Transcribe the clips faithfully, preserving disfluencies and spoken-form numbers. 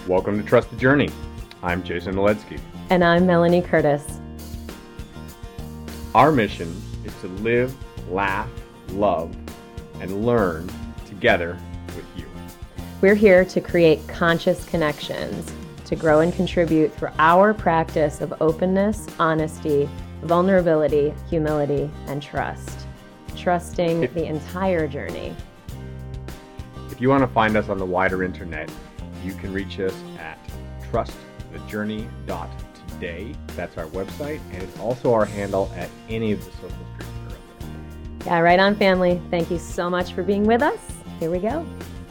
Welcome to Trust the Journey. I'm Jason Maletsky. And I'm Melanie Curtis. Our mission is to live, laugh, love, and learn together with you. We're here to create conscious connections, to grow and contribute through our practice of openness, honesty, vulnerability, humility, and trust. Trusting if, the entire journey. If you want to find us on the wider internet, you can reach us at trust the journey dot today. That's our website, and it's also our handle at any of the social streams that are out there. Yeah, right on, family. Thank you so much for being with us. Here we go.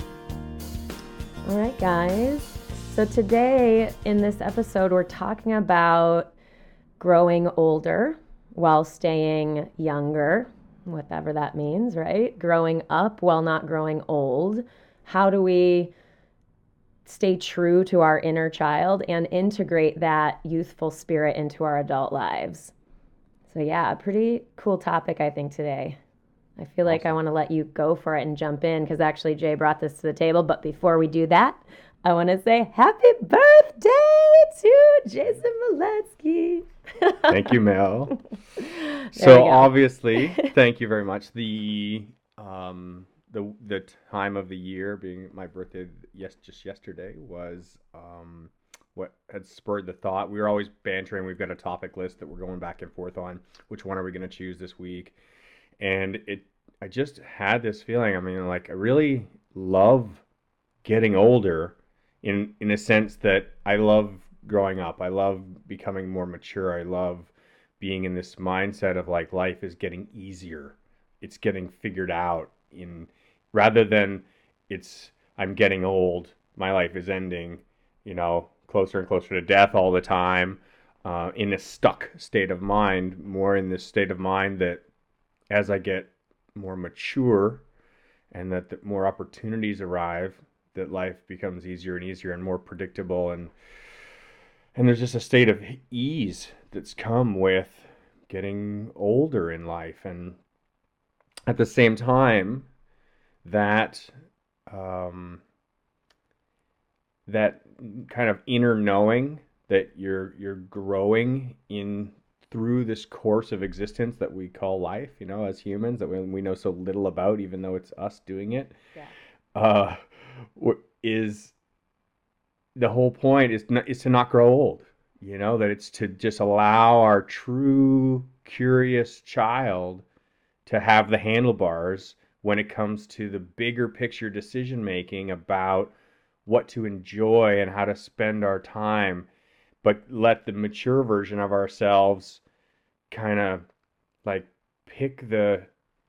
All right, guys. So today in this episode, we're talking about growing older while staying younger, whatever that means, right? Growing up while not growing old. How do we stay true to our inner child and integrate that youthful spirit into our adult lives? So yeah, a pretty cool topic, I think, today. I feel like awesome. I want to let you go for it and jump in because actually Jay brought this to the table. But before we do that, I want to say happy birthday to Jason Maletsky. Thank you, Mel. So obviously, thank you very much. The um, the the time of the year being my birthday, yes, just yesterday was um, what had spurred the thought. We were always bantering. We've got a topic list that we're going back and forth on. Which one are we going to choose this week? And it, I just had this feeling. I mean, like I really love getting older. In in a sense that I love growing up. I love becoming more mature. I love being in this mindset of like life is getting easier. It's getting figured out in rather than it's I'm getting old. My life is ending, you know, closer and closer to death all the time, uh, in a stuck state of mind, more in this state of mind that as I get more mature and that the more opportunities arrive, that life becomes easier and easier and more predictable, and and there's just a state of ease that's come with getting older in life. And at the same time, that um, that kind of inner knowing that you're you're growing in through this course of existence that we call life, you know, as humans, that we, we know so little about, even though it's us doing it. Yeah. Uh, is the whole point is not, is to not grow old, you know, that it's to just allow our true curious child to have the handlebars when it comes to the bigger picture decision making about what to enjoy and how to spend our time, but let the mature version of ourselves kind of like pick the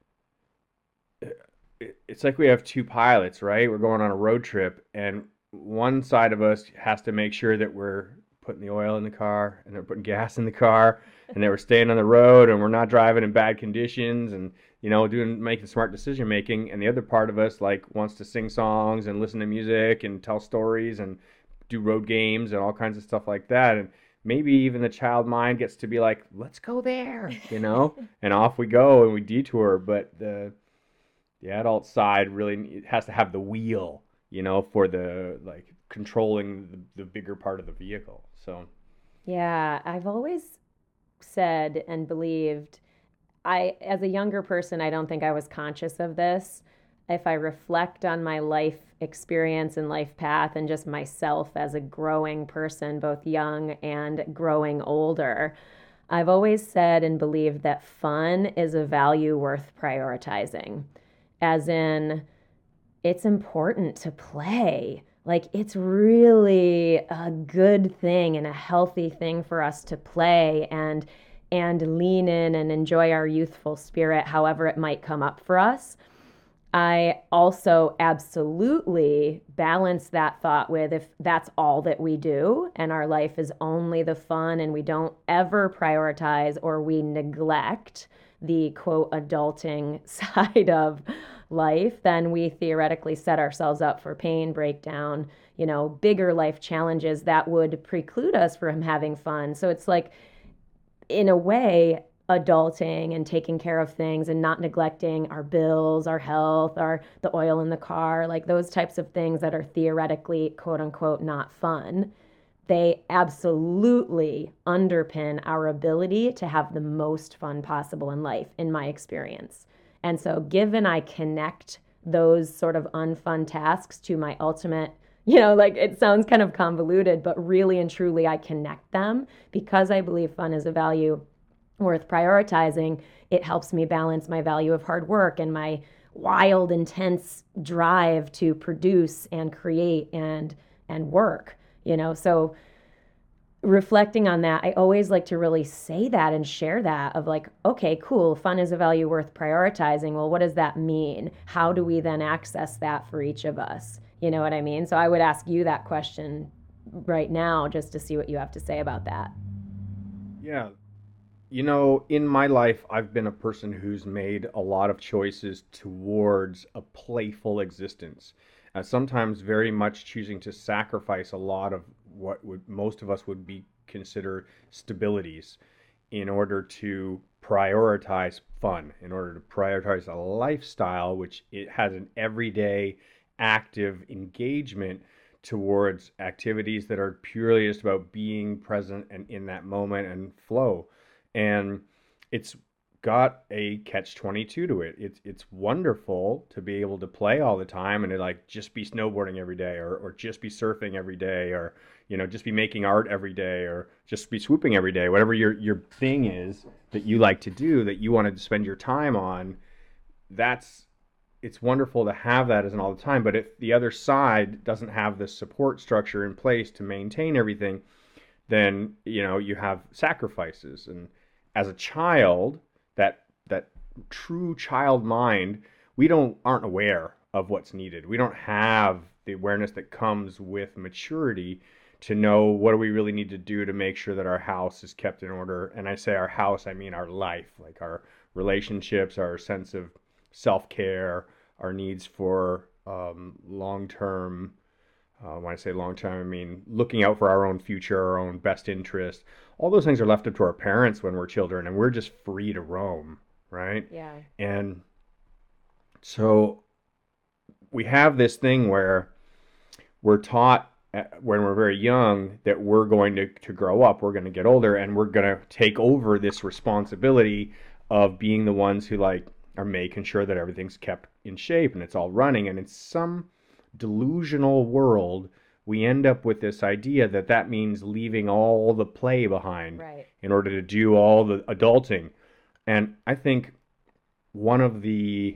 it's like we have two pilots, right? We're going on a road trip, and one side of us has to make sure that we're putting the oil in the car and they're putting gas in the car and that we're staying on the road and we're not driving in bad conditions and, you know, doing making smart decision making. And the other part of us like wants to sing songs and listen to music and tell stories and do road games and all kinds of stuff like that. And maybe even the child mind gets to be like, let's go there, you know, and off we go and we detour. But the The adult side really has to have the wheel, you know, for the, like, controlling the, the bigger part of the vehicle. So, yeah, I've always said and believed, I, as a younger person, I don't think I was conscious of this. If I reflect on my life experience and life path and just myself as a growing person, both young and growing older, I've always said and believed that fun is a value worth prioritizing. As in, it's important to play. Like, it's really a good thing and a healthy thing for us to play and and lean in and enjoy our youthful spirit, however it might come up for us. I also absolutely balance that thought with if that's all that we do and our life is only the fun and we don't ever prioritize or we neglect the quote adulting side of life, then we theoretically set ourselves up for pain, breakdown, you know, bigger life challenges that would preclude us from having fun. So it's like, in a way, adulting and taking care of things and not neglecting our bills, our health, our the oil in the car, like those types of things that are theoretically quote unquote not fun, they absolutely underpin our ability to have the most fun possible in life, in my experience. And so, given I connect those sort of unfun tasks to my ultimate, you know, like it sounds kind of convoluted, but really and truly I connect them because I believe fun is a value worth prioritizing. It helps me balance my value of hard work and my wild, intense drive to produce and create and and work, you know. So reflecting on that, I always like to really say that and share that of like, okay, cool, fun is a value worth prioritizing. Well, what does that mean? How do we then access that for each of us? You know what I mean? So I would ask you that question right now just to see what you have to say about that. Yeah. You know, in my life, I've been a person who's made a lot of choices towards a playful existence. Uh, sometimes very much choosing to sacrifice a lot of what would most of us would be considered stabilities in order to prioritize fun, in order to prioritize a lifestyle which it has an everyday active engagement towards activities that are purely just about being present and in that moment and flow. And it's got a catch twenty-two to it. It's it's wonderful to be able to play all the time and to like just be snowboarding every day or or just be surfing every day or you know just be making art every day or just be swooping every day. Whatever your your thing is that you like to do that you want to spend your time on, that's it's wonderful to have that as an all the time. But if the other side doesn't have the support structure in place to maintain everything, then you know you have sacrifices. And as a child, that that true child mind, we don't aren't aware of what's needed. We don't have the awareness that comes with maturity to know what do we really need to do to make sure that our house is kept in order. And I say our house, I mean our life, like our relationships, our sense of self-care, our needs for um, long-term. Uh, when I say long term, I mean looking out for our own future, our own best interest. All those things are left up to our parents when we're children, and we're just free to roam, right? Yeah. And so we have this thing where we're taught at- when we're very young that we're going to, to grow up, we're going to get older, and we're going to take over this responsibility of being the ones who like are making sure that everything's kept in shape and it's all running. And it's some delusional world, we end up with this idea that that means leaving all the play behind Right. in order to do all the adulting. And I think one of the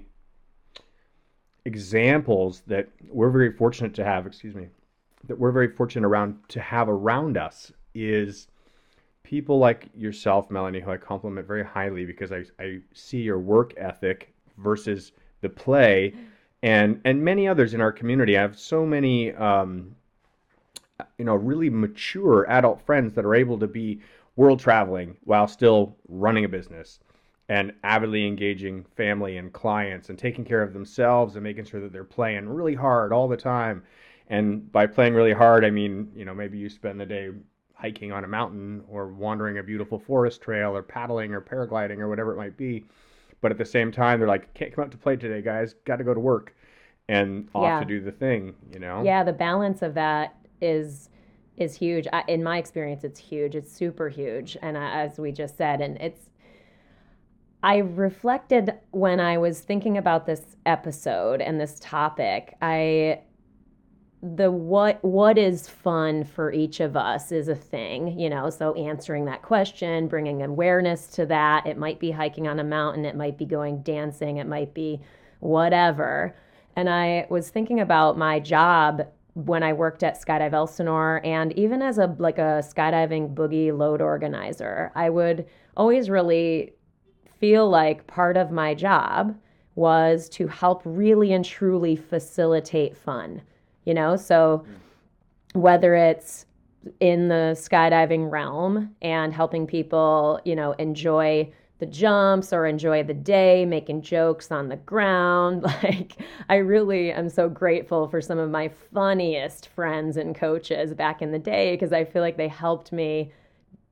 examples that we're very fortunate to have, excuse me, that we're very fortunate around to have around us is people like yourself, Melanie, who I compliment very highly because I, I see your work ethic versus the play, and and many others in our community. I have so many, um, you know, really mature adult friends that are able to be world traveling while still running a business and avidly engaging family and clients and taking care of themselves and making sure that they're playing really hard all the time. And by playing really hard, I mean, you know, maybe you spend the day hiking on a mountain or wandering a beautiful forest trail or paddling or paragliding or whatever it might be. But at the same time, they're like, can't come out to play today, guys. Got to go to work and off to Yeah. do the thing, you know? Yeah, the balance of that is is huge. I, in my experience, it's huge. It's super huge. And uh, as we just said, and it's I reflected when I was thinking about this episode and this topic. I the what what is fun for each of us is a thing, you know. So answering that question, bringing awareness to that. It might be hiking on a mountain, it might be going dancing, it might be whatever. And I was thinking about my job when I worked at Skydive Elsinore and even as a like a skydiving boogie load organizer. I would always really feel like part of my job was to help really and truly facilitate fun, you know? So whether it's in the skydiving realm and helping people, you know, enjoy the jumps or enjoy the day, making jokes on the ground. Like, I really am so grateful for some of my funniest friends and coaches back in the day because I feel like they helped me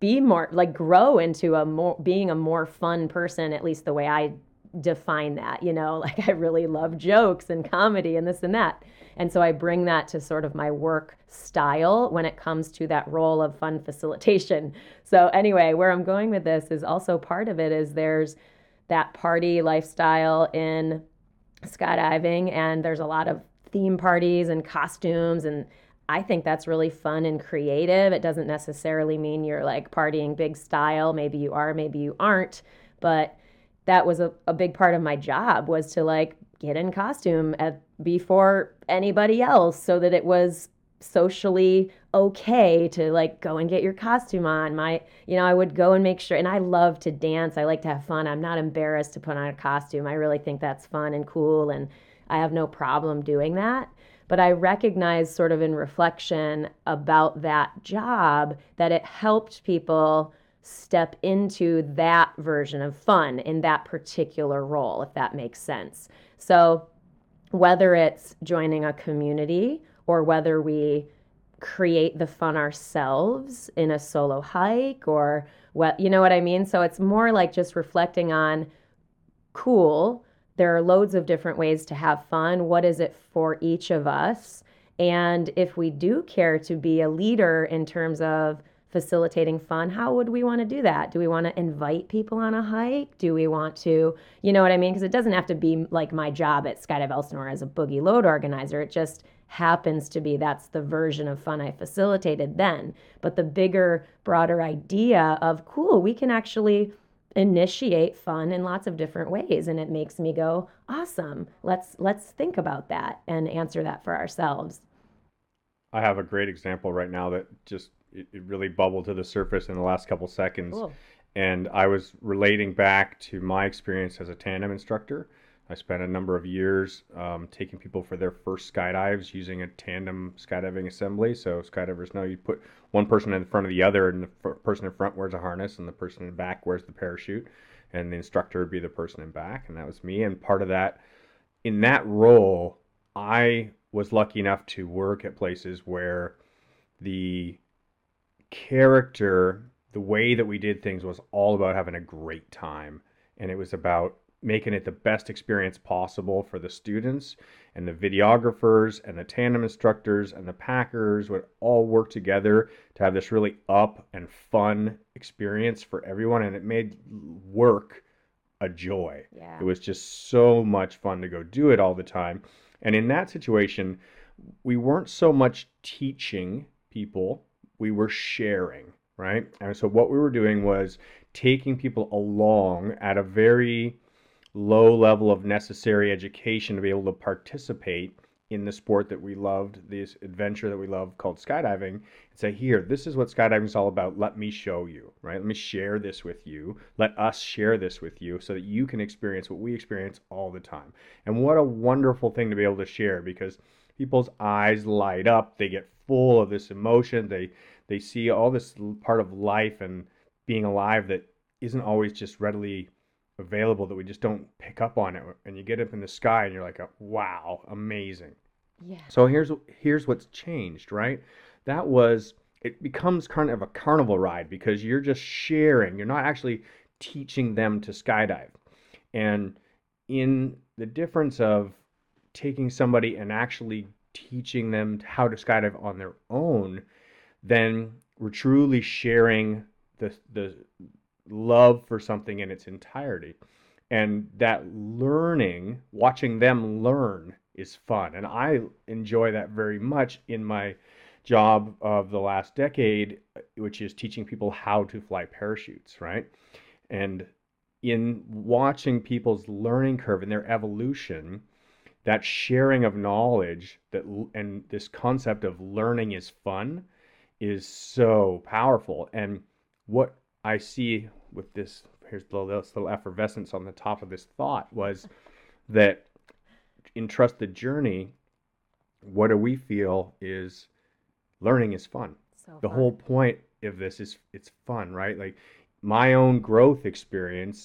be more like grow into a more being a more fun person, at least the way I define that, you know, like I really love jokes and comedy and this and that. And so I bring that to sort of my work style when it comes to that role of fun facilitation. So anyway, where I'm going with this is also part of it is there's that party lifestyle in skydiving, and there's a lot of theme parties and costumes, and I think that's really fun and creative. It doesn't necessarily mean you're like partying big style. Maybe you are, maybe you aren't, but that was a, a big part of my job was to like get in costume at, before anybody else so that it was socially okay to like go and get your costume on. My, you know, I would go and make sure, and I love to dance. I like to have fun. I'm not embarrassed to put on a costume. I really think that's fun and cool, and I have no problem doing that. But I recognize sort of in reflection about that job that it helped people step into that version of fun in that particular role, if that makes sense. So whether it's joining a community or whether we create the fun ourselves in a solo hike or what, you know what I mean? So it's more like just reflecting on, cool, there are loads of different ways to have fun. What is it for each of us? And if we do care to be a leader in terms of facilitating fun, how would we want to do that? Do we want to invite people on a hike? Do we want to, you know what I mean? Because it doesn't have to be like my job at Skydive Elsinore as a boogie load organizer. It just happens to be that's the version of fun I facilitated then. But the bigger, broader idea of, cool, we can actually initiate fun in lots of different ways, and it makes me go, awesome, let's let's think about that and answer that for ourselves. I have a great example right now that just it, it really bubbled to the surface in the last couple seconds. Cool. And I was relating back to my experience as a tandem instructor. I spent a number of years um, taking people for their first skydives using a tandem skydiving assembly. So skydivers know you put one person in front of the other, and the f- person in front wears a harness, and the person in back wears the parachute, and the instructor would be the person in back, and that was me. And part of that, in that role, I was lucky enough to work at places where the character, the way that we did things was all about having a great time. And it was about making it the best experience possible for the students, and the videographers and the tandem instructors and the packers would all work together to have this really up and fun experience for everyone. And it made work a joy. Yeah. It was just so much fun to go do it all the time. And in that situation, we weren't so much teaching people, we were sharing, right? And so what we were doing was taking people along at a very low level of necessary education to be able to participate in the sport that we loved, this adventure that we love called skydiving, and say, here, this is what skydiving is all about. Let me show you, right? Let me share this with you. Let us share this with you so that you can experience what we experience all the time. And what a wonderful thing to be able to share, because people's eyes light up. They get full of this emotion. They they see all this part of life and being alive that isn't always just readily available, that we just don't pick up on it. And you get up in the sky and you're like, wow, amazing. Yeah. So here's here's what's changed, right? That was, it becomes kind of a carnival ride because you're just sharing. You're not actually teaching them to skydive. And in the difference of taking somebody and actually teaching them how to skydive on their own, then we're truly sharing the the love for something in its entirety. And that learning, watching them learn, is fun. And I enjoy that very much in my job of the last decade, which is teaching people how to fly parachutes, right? And in watching people's learning curve and their evolution, that sharing of knowledge, that and this concept of learning is fun, is so powerful. And what I see with this, here's the little, this little effervescence on the top of this thought, was that in Trust the Journey, what do we feel is learning is fun. So the fun. whole point of this is it's fun, right? Like my own growth experience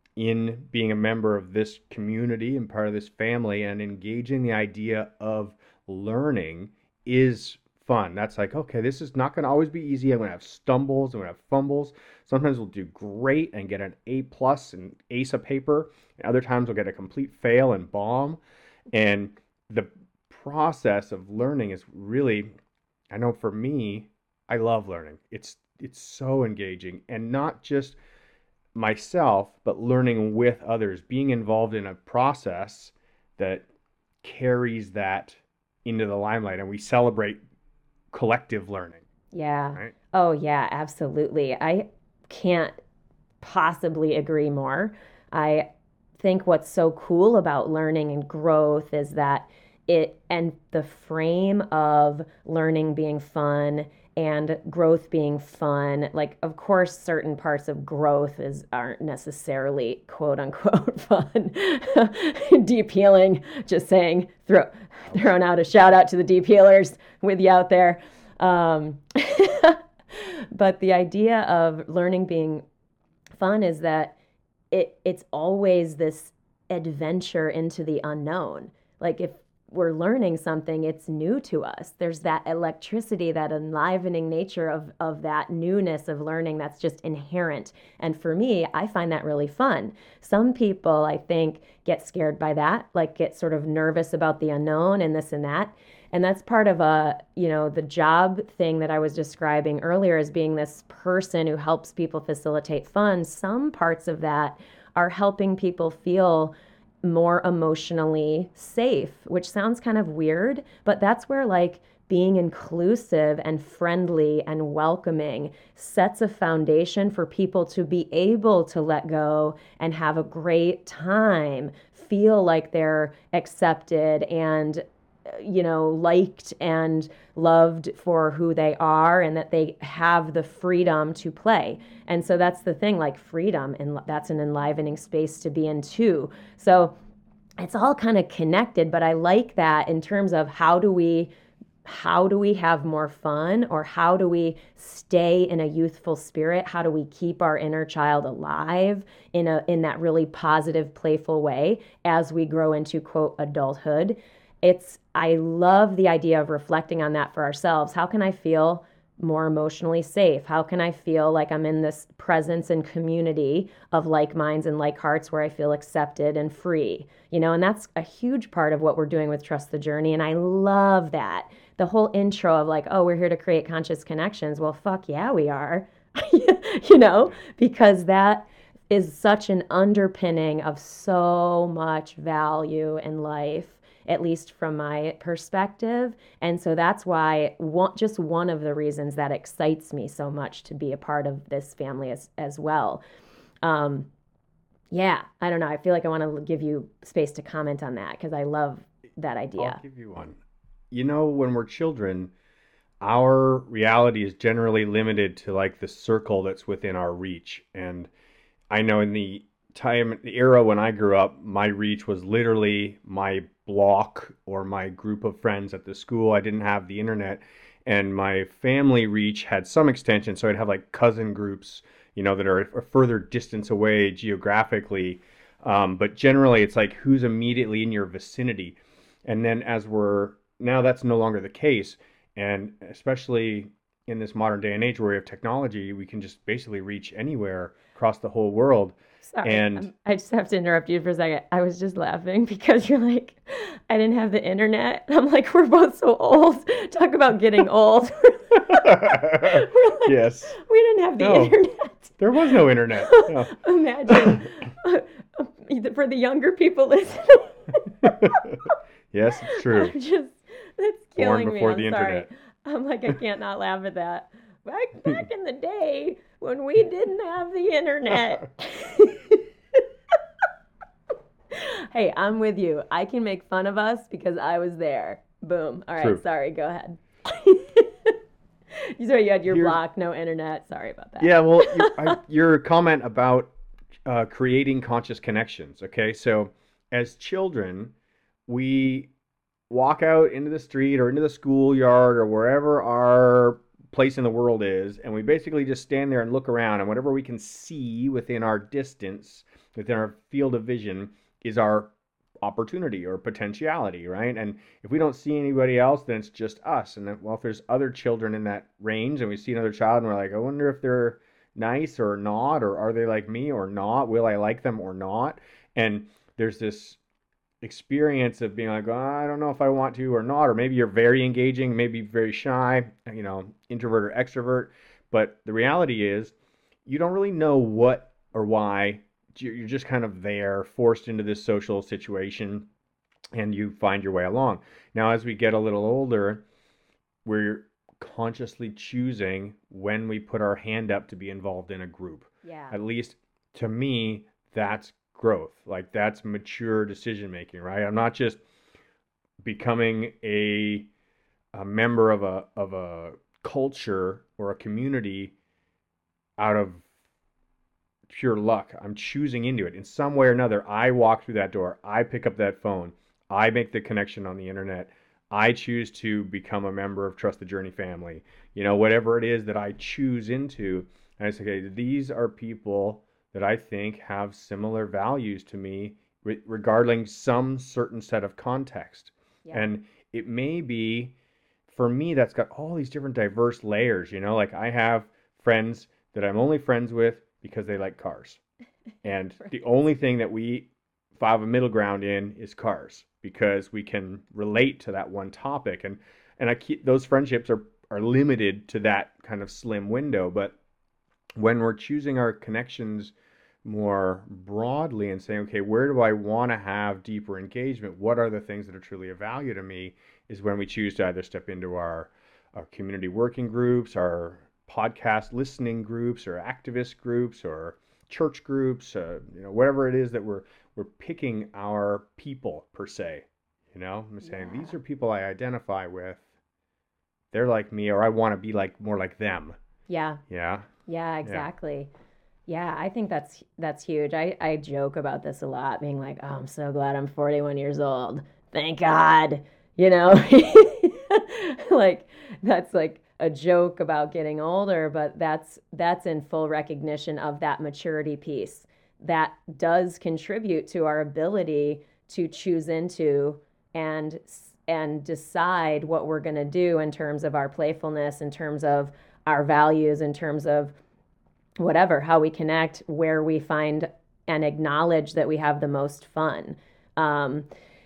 in being a member of this community and part of this family and engaging the idea of learning is fun. That's like, okay, this is not going to always be easy. I'm going to have stumbles. I'm going to have fumbles. Sometimes we'll do great and get an A plus and ace a paper. And other times we'll get a complete fail and bomb. And the process of learning is really, I know for me, I love learning. It's it's so engaging, and not just myself, but learning with others, being involved in a process that carries that into the limelight, and we celebrate collective learning. Yeah. Right? Oh, yeah, absolutely. I can't possibly agree more. I think what's so cool about learning and growth is that it and the frame of learning being fun and growth being fun. Like, of course, certain parts of growth is aren't necessarily quote unquote fun. Deep healing, just saying, throw throwing out a shout out to the deep healers with you out there. Um, but the idea of learning being fun is that it it's always this adventure into the unknown. Like if we're learning something, it's new to us. There's that electricity, that enlivening nature of of that newness of learning that's just inherent. And for me, I find that really fun. Some people, I think, get scared by that, like get sort of nervous about the unknown and this and that. And that's part of a, you know, the job thing that I was describing earlier as being this person who helps people facilitate fun. Some parts of that are helping people feel more emotionally safe, which sounds kind of weird, but that's where like being inclusive and friendly and welcoming sets a foundation for people to be able to let go and have a great time, feel like they're accepted and you know, liked and loved for who they are, and that they have the freedom to play. And so that's the thing, like freedom, and that's an enlivening space to be in too. So it's all kind of connected, but I like that in terms of how do we how do we have more fun, or how do we stay in a youthful spirit? How do we keep our inner child alive in a in that really positive, playful way as we grow into quote adulthood? It's I love the idea of reflecting on that for ourselves. How can I feel more emotionally safe? How can I feel like I'm in this presence and community of like minds and like hearts where I feel accepted and free? You know, and that's a huge part of what we're doing with Trust the Journey. And I love that. The whole intro of like, oh, we're here to create conscious connections. Well, fuck yeah, we are. You know, because that is such an underpinning of so much value in life, at least from my perspective. And so that's why one, just one of the reasons that excites me so much to be a part of this family as, as well. Um, yeah, I don't know. I feel like I want to give you space to comment on that because I love that idea. I'll give you one. You know, when we're children, our reality is generally limited to like the circle that's within our reach. And I know in the time, the era when I grew up, my reach was literally my block or my group of friends at the school. I didn't have the internet, and my family reach had some extension. So I'd have like cousin groups, you know, that are a further distance away geographically. Um, but generally, it's like who's immediately in your vicinity. And then as we're now, that's no longer the case. And especially in this modern day and age where we have technology, we can just basically reach anywhere across the whole world. Sorry, and um, I just have to interrupt you for a second. I was just laughing because you're like, I didn't have the internet. I'm like, we're both so old. Talk about getting old. We're like, yes. We didn't have the No, internet. there was no internet. No. Imagine uh, for the younger people listening. Yes, it's true. I'm just, that's Born killing me. before I'm the sorry. internet. I'm like, I can't not laugh at that. Back back in the day when we didn't have the internet. Hey, I'm with you. I can make fun of us because I was there. Boom. All right, True. sorry, go ahead. So you had your You're- block, no internet. Sorry about that. Yeah, well, you, I, your comment about uh, creating conscious connections. Okay, so as children, we walk out into the street or into the schoolyard or wherever our place in the world is, and we basically just stand there and look around, and whatever we can see within our distance, within our field of vision, is our opportunity or potentiality, right? And if we don't see anybody else, then it's just us. And then, well, if there's other children in that range and we see another child and we're like, I wonder if they're nice or not, or are they like me or not? Will I like them or not? And there's this experience of being like, oh, I don't know if I want to or not, or maybe you're very engaging, maybe very shy, you know, introvert or extrovert. But the reality is, you don't really know what or why. You're just kind of there, forced into this social situation, and you find your way along. Now, as we get a little older, we're consciously choosing when we put our hand up to be involved in a group. Yeah. At least to me, that's growth. Like, that's mature decision making, right? I'm not just becoming a a member of a of a culture or a community out of pure luck. I'm choosing into it in some way or another. I walk through that door. I pick up that phone. I make the connection on the internet. I choose to become a member of Trust the Journey family. You know, whatever it is that I choose into, and I say, okay, these are people that I think have similar values to me, re- regarding some certain set of context. Yeah. And it may be, for me, that's got all these different diverse layers. You know, like I have friends that I'm only friends with because they like cars. And right. The only thing that we have a middle ground in is cars, because we can relate to that one topic. And and I keep those friendships are are limited to that kind of slim window. But when we're choosing our connections more broadly and saying, okay, where do I want to have deeper engagement? What are the things that are truly of value to me? Is when we choose to either step into our, our community working groups, our podcast listening groups, or activist groups, or church groups, uh, you know, whatever it is that we're we're picking our people per se. You know, I'm saying yeah. These are people I identify with. They're like me, or I want to be like more like them. Yeah. Yeah. Yeah, exactly. Yeah. yeah, I think that's that's huge. I, I joke about this a lot, being like, oh, I'm so glad I'm forty-one years old. Thank God. You know, like that's like a joke about getting older, but that's that's in full recognition of that maturity piece that does contribute to our ability to choose into and and decide what we're going to do in terms of our playfulness, in terms of our values, in terms of whatever, how we connect, where we find and acknowledge that we have the most fun. Um,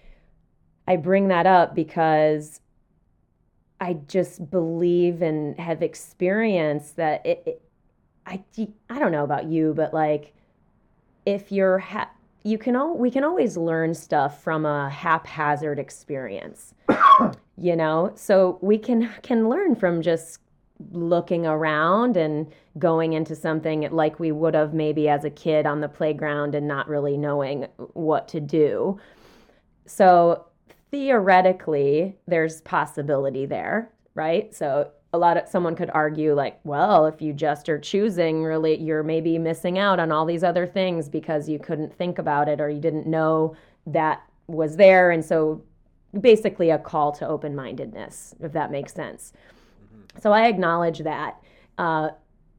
I bring that up because I just believe and have experienced that it, it I, I don't know about you, but like if you're, ha- you can, al- we can always learn stuff from a haphazard experience, you know? So we can, can learn from just looking around and going into something like we would have maybe as a kid on the playground and not really knowing what to do. So theoretically, there's possibility there, right? So a lot of someone could argue like, well, if you just are choosing, really, you're maybe missing out on all these other things because you couldn't think about it or you didn't know that was there. And so basically a call to open-mindedness, if that makes sense. Mm-hmm. So I acknowledge that. Uh,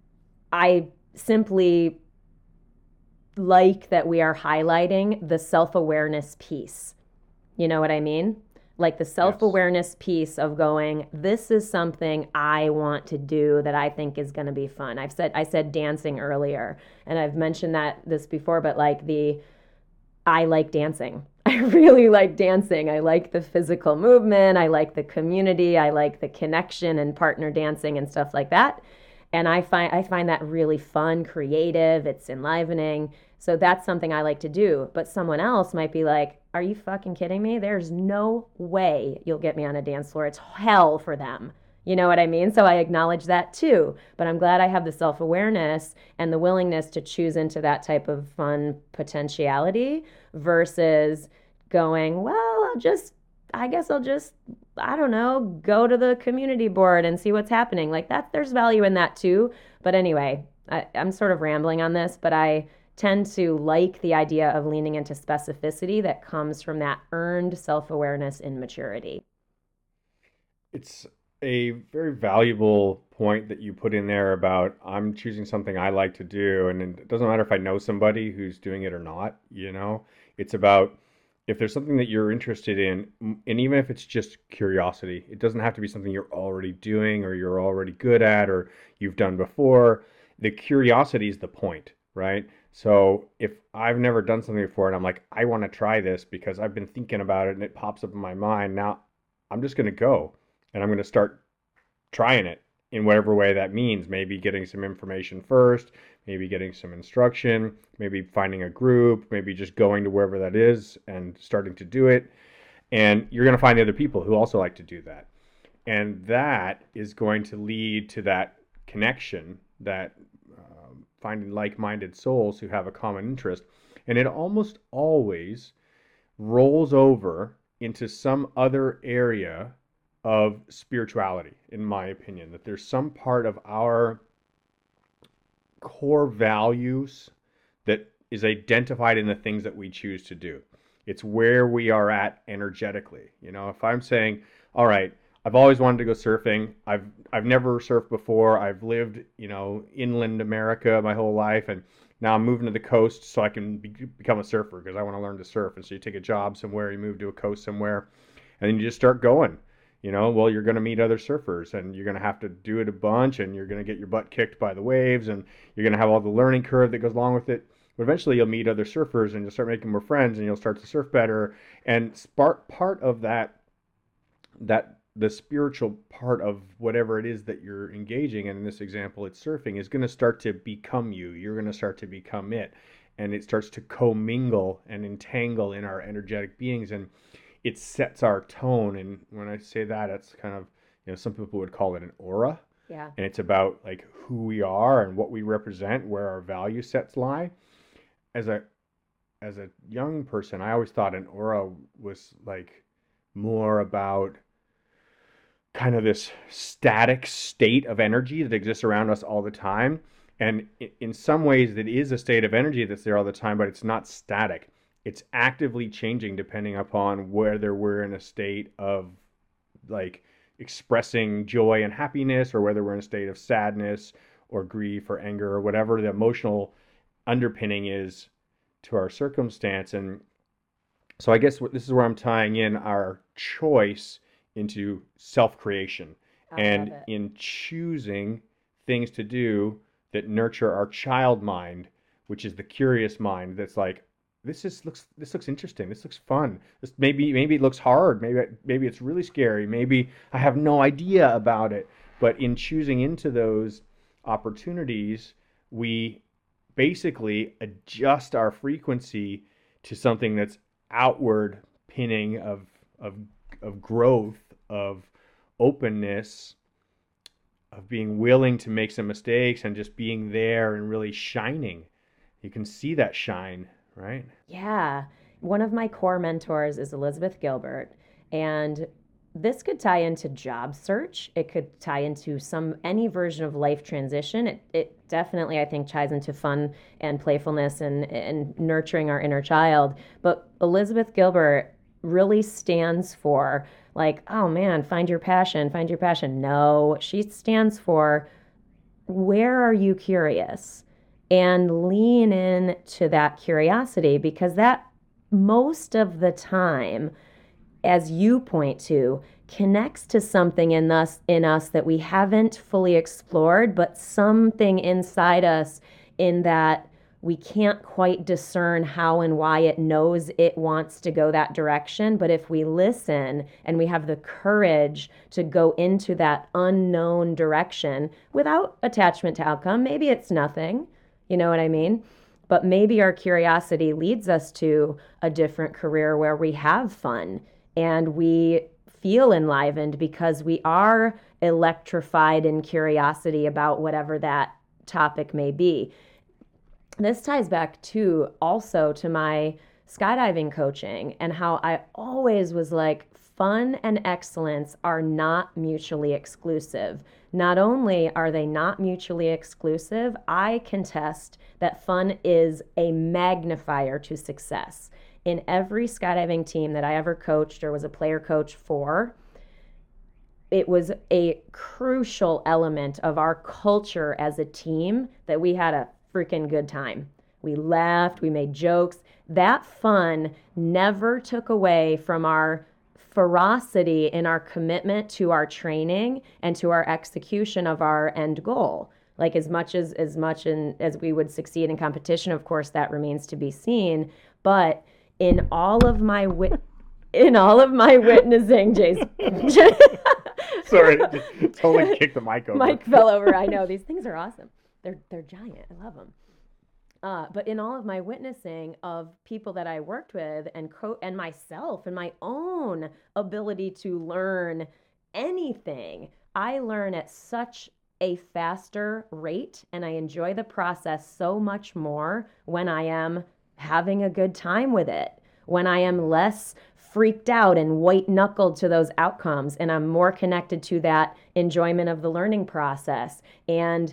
I simply like that we are highlighting the self-awareness piece. You know what I mean? Like the self-awareness yes. piece of going, this is something I want to do that I think is going to be fun. I've said, I said dancing earlier, and I've mentioned that this before, but like the, I like dancing. I really like dancing. I like the physical movement. I like the community. I like the connection and partner dancing and stuff like that. And I find, I find that really fun, creative. It's enlivening. So that's something I like to do. But someone else might be like, are you fucking kidding me? There's no way you'll get me on a dance floor. It's hell for them. You know what I mean? So I acknowledge that too. But I'm glad I have the self-awareness and the willingness to choose into that type of fun potentiality versus going, well, I'll just, I guess I'll just, I don't know, go to the community board and see what's happening. Like that, there's value in that too. But anyway, I, I'm sort of rambling on this, but I tend to like the idea of leaning into specificity that comes from that earned self-awareness and maturity. It's a very valuable point that you put in there about I'm choosing something I like to do, and it doesn't matter if I know somebody who's doing it or not, you know. It's about if there's something that you're interested in, and even if it's just curiosity, it doesn't have to be something you're already doing or you're already good at or you've done before. The curiosity is the point, right? So if I've never done something before and I'm like, I want to try this because I've been thinking about it and it pops up in my mind, now I'm just going to go and I'm going to start trying it in whatever way that means. Maybe getting some information first, maybe getting some instruction, maybe finding a group, maybe just going to wherever that is and starting to do it. And you're going to find other people who also like to do that. And that is going to lead to that connection, that um, finding like-minded souls who have a common interest. And it almost always rolls over into some other area of spirituality, in my opinion, that there's some part of our core values that is identified in the things that we choose to do. It's where we are at energetically. You know, if I'm saying, all right, I've always wanted to go surfing. I've I've never surfed before. I've lived, you know, inland America my whole life, and now I'm moving to the coast so I can be, become a surfer because I want to learn to surf. And so you take a job somewhere, you move to a coast somewhere, and then you just start going. You know, well, you're going to meet other surfers and you're going to have to do it a bunch and you're going to get your butt kicked by the waves and you're going to have all the learning curve that goes along with it. But eventually you'll meet other surfers and you'll start making more friends and you'll start to surf better. And part part of that, that the spiritual part of whatever it is that you're engaging in, in this example, it's surfing, is going to start to become you. You're going to start to become it. And it starts to commingle and entangle in our energetic beings. And it sets our tone. And when I say that, it's kind of, you know, some people would call it an aura. Yeah. And it's about like who we are and what we represent, where our value sets lie. As a as a young person, I always thought an aura was like more about kind of this static state of energy that exists around us all the time. And in some ways, it is a state of energy that's there all the time, but it's not static. It's actively changing depending upon whether we're in a state of like expressing joy and happiness or whether we're in a state of sadness or grief or anger or whatever the emotional underpinning is to our circumstance. And so I guess this is where I'm tying in our choice into self-creation and in choosing things to do that nurture our child mind, which is the curious mind that's like, this is looks this looks interesting. This looks fun. This maybe maybe it looks hard. Maybe maybe it's really scary. Maybe I have no idea about it. But in choosing into those opportunities, we basically adjust our frequency to something that's outward pinning of of of growth, of openness, of being willing to make some mistakes and just being there and really shining. You can see that shine. Right? Yeah. One of my core mentors is Elizabeth Gilbert. And this could tie into job search. It could tie into some any version of life transition. It, it definitely, I think, ties into fun and playfulness and, and nurturing our inner child. But Elizabeth Gilbert really stands for like, oh man, find your passion, find your passion. No, she stands for where are you curious? And lean in to that curiosity, because that most of the time, as you point to, connects to something in us in us that we haven't fully explored, but something inside us in that we can't quite discern how and why it knows it wants to go that direction. But if we listen and we have the courage to go into that unknown direction without attachment to outcome, maybe it's nothing. You know what I mean? But maybe our curiosity leads us to a different career where we have fun and we feel enlivened because we are electrified in curiosity about whatever that topic may be. This ties back to also to my skydiving coaching and how I always was like, fun and excellence are not mutually exclusive. Not only are they not mutually exclusive, I contest that fun is a magnifier to success. In every skydiving team that I ever coached or was a player coach for, it was a crucial element of our culture as a team that we had a freaking good time. We laughed, we made jokes. That fun never took away from our ferocity in our commitment to our training and to our execution of our end goal. Like as much as as much in, as we would succeed in competition, of course, that remains to be seen. But in all of my wit, in all of my witnessing, Jason. Sorry, totally kicked the mic over. Mike fell over. I know these things are awesome. They're they're giant. I love them. Uh, but in all of my witnessing of people that I worked with and co- and myself and my own ability to learn anything, I learn at such a faster rate, and I enjoy the process so much more when I am having a good time with it, when I am less freaked out and white knuckled to those outcomes, and I'm more connected to that enjoyment of the learning process and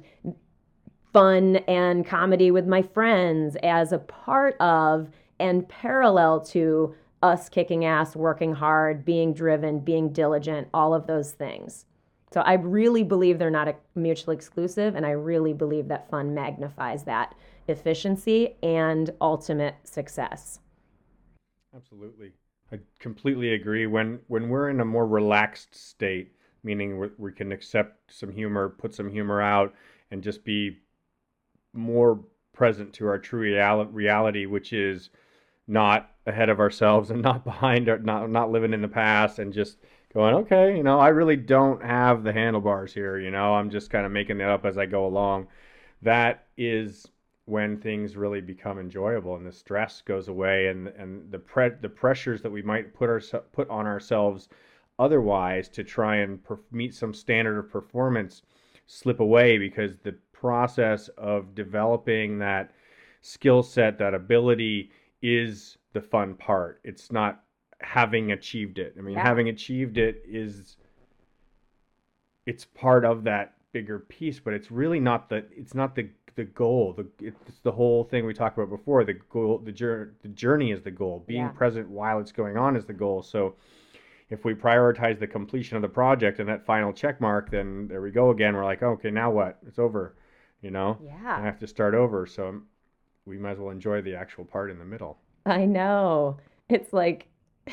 fun and comedy with my friends as a part of and parallel to us kicking ass, working hard, being driven, being diligent, all of those things. So I really believe they're not mutually exclusive, and I really believe that fun magnifies that efficiency and ultimate success. Absolutely. I completely agree. When when we're in a more relaxed state, meaning we, we can accept some humor, put some humor out, and just be more present to our true reali- reality, which is not ahead of ourselves and not behind, our, not not living in the past, and just going, okay, you know, I really don't have the handlebars here. You know, I'm just kind of making it up as I go along. That is when things really become enjoyable and the stress goes away, and and the pre- the pressures that we might put our put on ourselves otherwise to try and per- meet some standard of performance slip away, because the process of developing that skill set, that ability, is the fun part. It's not having achieved it. I mean, yeah. having achieved it is, it's part of that bigger piece, but it's really not the, it's not the, the goal. The, it's the whole thing we talked about before. The goal, the journey, the journey is the goal. Being yeah. present while it's going on is the goal. So if we prioritize the completion of the project and that final check mark, then there we go again. We're like, oh, okay, now what? It's over. You know, yeah. I have to start over. So we might as well enjoy the actual part in the middle. I know. It's like,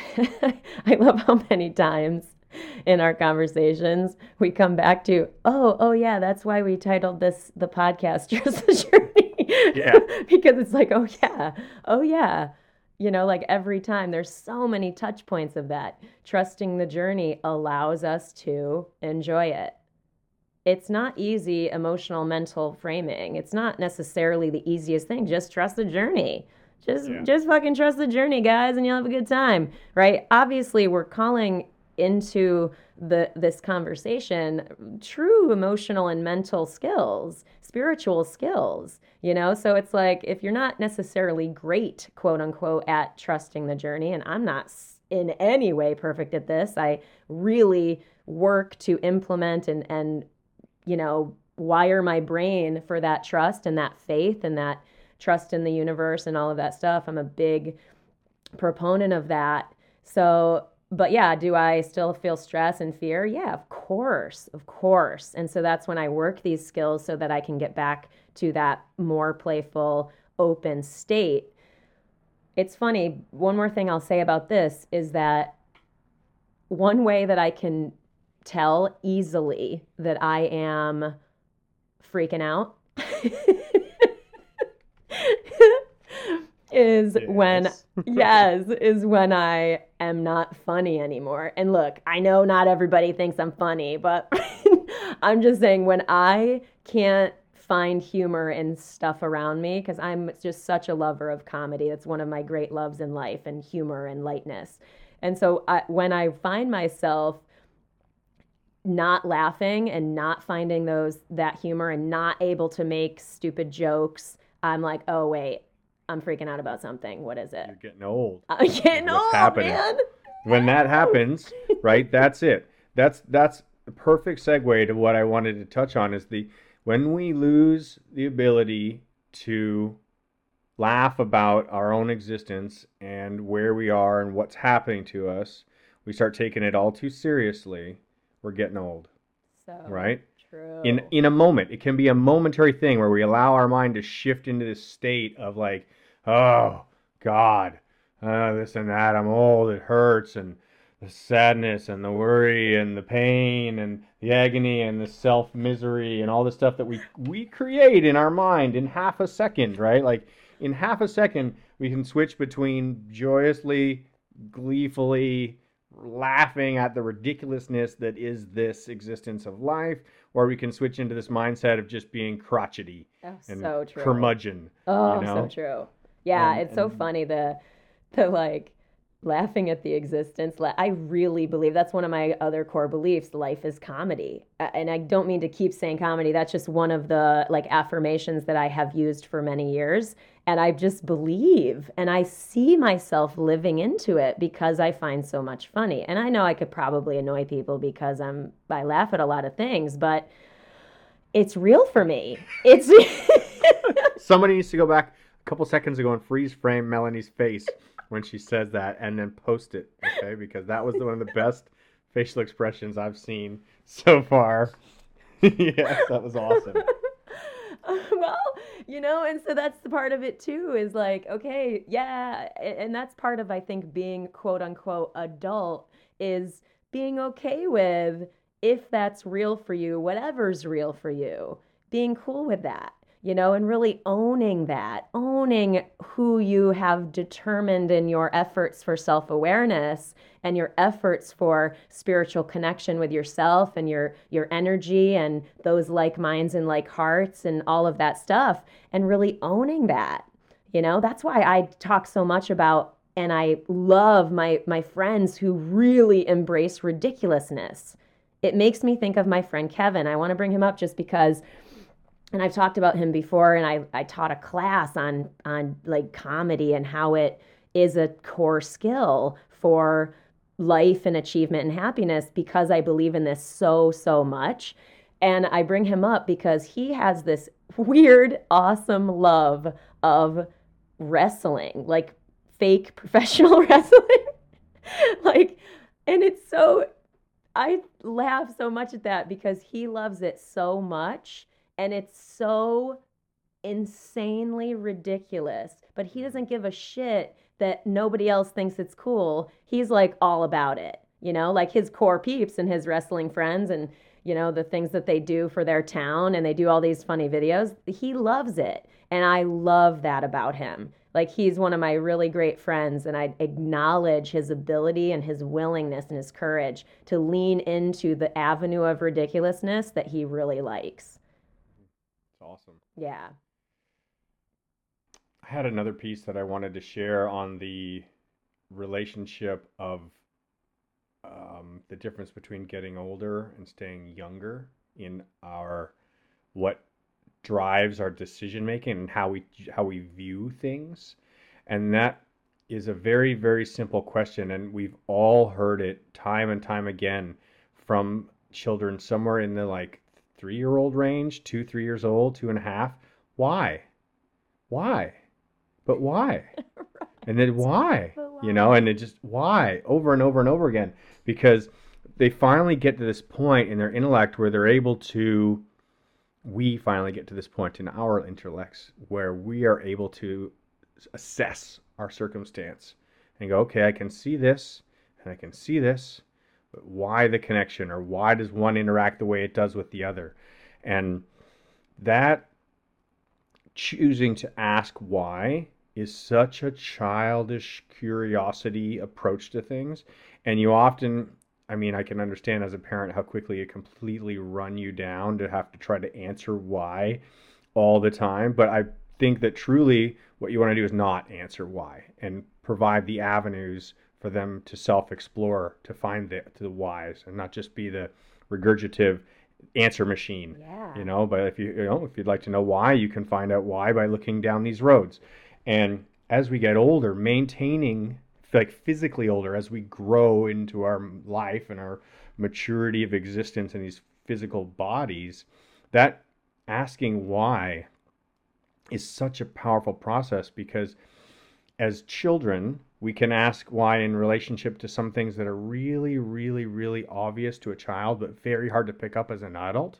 I love how many times in our conversations we come back to, oh, oh yeah, that's why we titled this, the podcast, Trust the Journey. Yeah. Because it's like, oh yeah, oh yeah. You know, like every time there's so many touch points of that. Trusting the journey allows us to enjoy it. It's not easy emotional, mental framing. It's not necessarily the easiest thing. Just trust the journey. Just yeah. just fucking trust the journey, guys, and you'll have a good time, right? Obviously, we're calling into the this conversation true emotional and mental skills, spiritual skills, you know? So it's like, if you're not necessarily great, quote unquote, at trusting the journey, and I'm not in any way perfect at this, I really work to implement and and you know, wire my brain for that trust and that faith and that trust in the universe and all of that stuff. I'm a big proponent of that. So, but yeah, do I still feel stress and fear? Yeah, of course, of course. And so that's when I work these skills so that I can get back to that more playful, open state. It's funny, one more thing I'll say about this is that one way that I can tell easily that I am freaking out is yes. when yes is when I am not funny anymore. And look, I know not everybody thinks I'm funny, but I'm just saying, when I can't find humor in stuff around me, because I'm just such a lover of comedy. That's one of my great loves in life, and humor and lightness. And so I, when I find myself not laughing and not finding those that humor and not able to make stupid jokes, I'm like, oh wait, I'm freaking out about something. What is it? You're getting old. I'm getting What's old, happening. man. When that happens, right? That's it. That's that's the perfect segue to what I wanted to touch on, is the when we lose the ability to laugh about our own existence and where we are and what's happening to us, we start taking it all too seriously. We're getting old, so right? in True. in a moment. It can be a momentary thing where we allow our mind to shift into this state of like, oh God, uh, this and that. I'm old. It hurts, and the sadness and the worry and the pain and the agony and the self misery and all the stuff that we we create in our mind in half a second, right? Like in half a second, we can switch between joyously, gleefully laughing at the ridiculousness that is this existence of life, or we can switch into this mindset of just being crotchety Oh, and so true. curmudgeon, you Oh, so know? true. Yeah, And it's so and funny the the like laughing at the existence. La- I really believe that's one of my other core beliefs. Life is comedy. A- And I don't mean to keep saying comedy. That's just one of the like affirmations that I have used for many years. And I just believe and I see myself living into it because I find so much funny. And I know I could probably annoy people because I'm I laugh at a lot of things, but it's real for me. It's somebody needs to go back a couple seconds ago and freeze frame Melanie's face when she says that and then post it, okay? Because that was one of the best facial expressions I've seen so far. Yes, that was awesome. Well, you know, and so that's the part of it too is like, okay, yeah, and that's part of I think being quote unquote adult is being okay with if that's real for you, whatever's real for you, being cool with that. You know, and really owning that, owning who you have determined in your efforts for self awareness and your efforts for spiritual connection with yourself and your your energy and those like minds and like hearts and all of that stuff and really owning that. You know, that's why I talk so much about and I love my my friends who really embrace ridiculousness. It makes me think of my friend Kevin. I want to bring him up just because and I've talked about him before and I, I taught a class on on like comedy and how it is a core skill for life and achievement and happiness because I believe in this so so much. And I bring him up because he has this weird awesome love of wrestling, like fake professional wrestling. Like and it's so I laugh so much at that because he loves it so much and it's so insanely ridiculous. But he doesn't give a shit that nobody else thinks it's cool. He's like all about it, you know, like his core peeps and his wrestling friends and, you know, the things that they do for their town and they do all these funny videos. He loves it. And I love that about him. Like he's one of my really great friends and I acknowledge his ability and his willingness and his courage to lean into the avenue of ridiculousness that he really likes. It's awesome. Yeah. I had another piece that I wanted to share on the relationship of um, the difference between getting older and staying younger in our what drives our decision making and how we how we view things. And that is a very very simple question and we've all heard it time and time again from children somewhere in the like three year old range, two three years old, two and a half. Why? Why? But why? Right. And then why? But You know, why? and it just why over and over and over again because they finally get to this point in their intellect where they're able to we finally get to this point in our intellects where we are able to assess our circumstance and go, okay, I can see this and I can see this, but why the connection or why does one interact the way it does with the other? And that choosing to ask why is such a childish curiosity approach to things. And you often, I mean, I can understand as a parent how quickly it completely run you down to have to try to answer why all the time. But I think that truly what you want to do is not answer why and provide the avenues for them to self-explore, to find the, to the whys and not just be the regurgitative answer machine. Yeah. You know, but if you, you know, if you'd like to know why, you can find out why by looking down these roads. And as we get older, maintaining like physically older as we grow into our life and our maturity of existence in these physical bodies, that asking why is such a powerful process because as children, we can ask why in relationship to some things that are really, really, really obvious to a child, but very hard to pick up as an adult.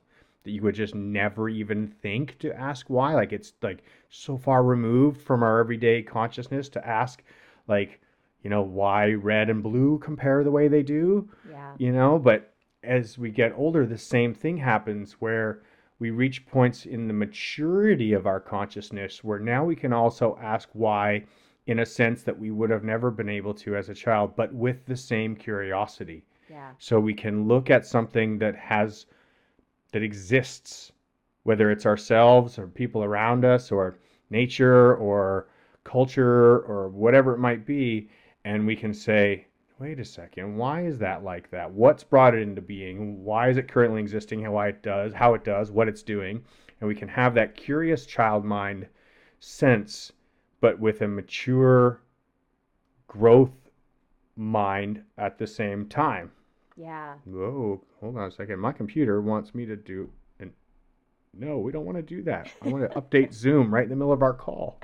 that you would just never even think to ask why. Like it's like so far removed from our everyday consciousness to ask, like, you know, why red and blue compare the way they do. Yeah. You know, but as we get older, the same thing happens where we reach points in the maturity of our consciousness where now we can also ask why in a sense that we would have never been able to as a child, but with the same curiosity. Yeah. So we can look at something that has, that exists, whether it's ourselves or people around us or nature or culture or whatever it might be, and we can say, wait a second, why is that like that? What's brought it into being? Why is it currently existing? How it does, how it does, what it's doing? And we can have that curious child mind sense, but with a mature growth mind at the same time. Yeah. Whoa, hold on a second. My computer wants me to do, and no, we don't want to do that. I want to update Zoom right in the middle of our call.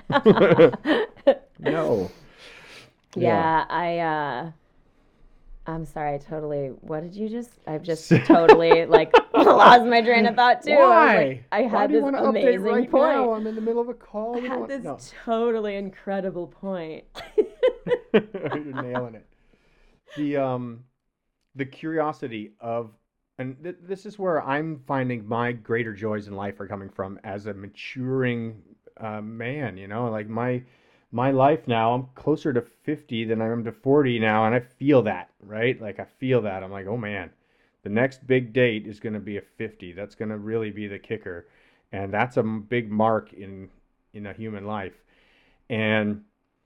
No. Yeah, yeah, I uh I'm sorry, I totally, what did you just, I've just totally like lost my train of thought too. Why? I was like, I had Why do you this want to amazing update right point. now? I'm in the middle of a call. I We had don't this want, totally incredible point. no. You're nailing it. The um, the curiosity of, and th- this is where I'm finding my greater joys in life are coming from as a maturing uh, man. You know, like my my life now, I'm closer to fifty than I am to forty now, and I feel that, right? Like I feel that. I'm like, oh man, the next big date is going to be a fifty. That's going to really be the kicker, and that's a big mark in in a human life. And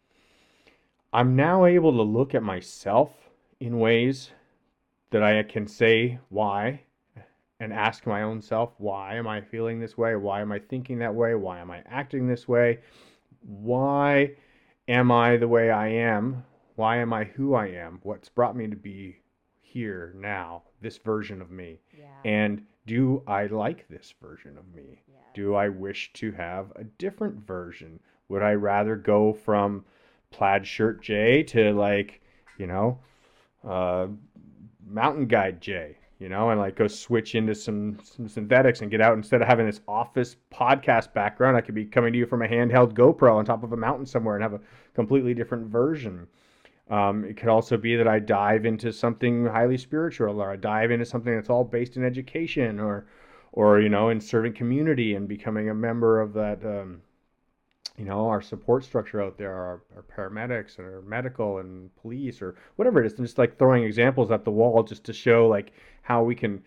I'm now able to look at myself in ways that I can say why and ask my own self, why am I feeling this way? Why am I thinking that way? Why am I acting this way? Why am I the way I am? Why am I who I am? What's brought me to be here now, this version of me? Yeah. And do I like this version of me? Yes. Do I wish to have a different version? Would I rather go from plaid shirt Jay to like, you know, uh, mountain guide Jay? You know, and like go switch into some, some synthetics and get out instead of having this office podcast background. I could be coming to you from a handheld GoPro on top of a mountain somewhere and have a completely different version. Um, it could also be that I dive into something highly spiritual, or I dive into something that's all based in education, or, or you know, in serving community and becoming a member of that. Um, you know, our support structure out there, our, our paramedics and our medical and police or whatever it is, and just like throwing examples at the wall just to show like how we can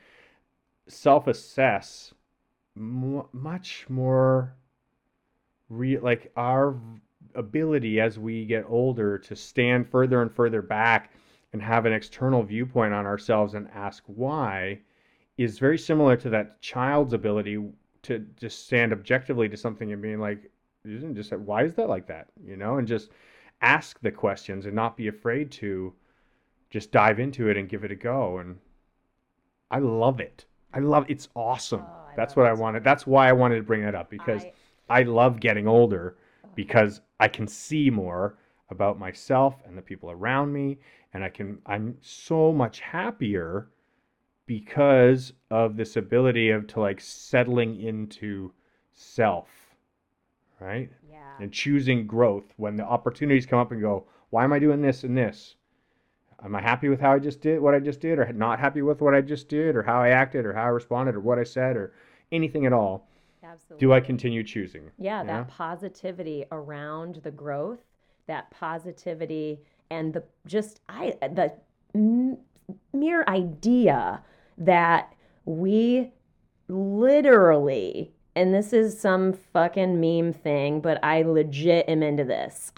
self-assess m- much more re- like our ability as we get older to stand further and further back and have an external viewpoint on ourselves and ask why is very similar to that child's ability to just stand objectively to something and being like, isn't just why is that like that, you know, and just ask the questions and not be afraid to just dive into it and give it a go. And I love it. I love it's awesome. Oh, That's what I wanted. That's why I wanted to bring that up, because I, I love getting older because I can see more about myself and the people around me, and I can I'm so much happier because of this ability of to like settling into self. Right? Yeah. And choosing growth when the opportunities come up and go, why am I doing this and this? Am I happy with how I just did what I just did, or not happy with what I just did, or how I acted, or how I responded, or what I said, or anything at all? Absolutely. Do I continue choosing? Yeah, that know? positivity around the growth, that positivity, and the just I the m- mere idea that we literally, and this is some fucking meme thing, but I legit am into this,